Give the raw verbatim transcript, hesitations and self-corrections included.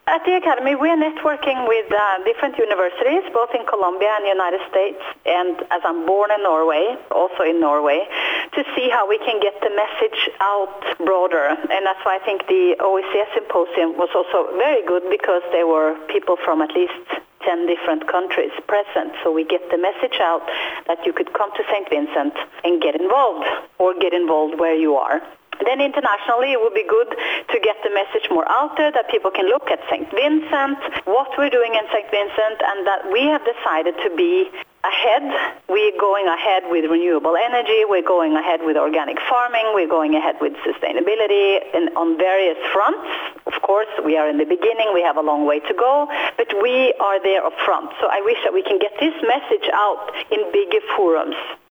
At the Academy, we are networking with uh, different universities, both in Colombia and the United States, and as I'm born in Norway, also in Norway, to see how we can get the message out broader. And that's why I think the O E C S symposium was also very good, because there were people from at least ten different countries present, so we get the message out that you could come to Saint Vincent and get involved, or get involved where you are. Then internationally, it would be good to get the message more out there, that people can look at Saint Vincent, what we're doing in Saint Vincent, and that we have decided to be ahead. We're going ahead with renewable energy, we're going ahead with organic farming, we're going ahead with sustainability and on various fronts. Of course, we are in the beginning, we have a long way to go, but we are there up front. So I wish that we can get this message out in bigger forums.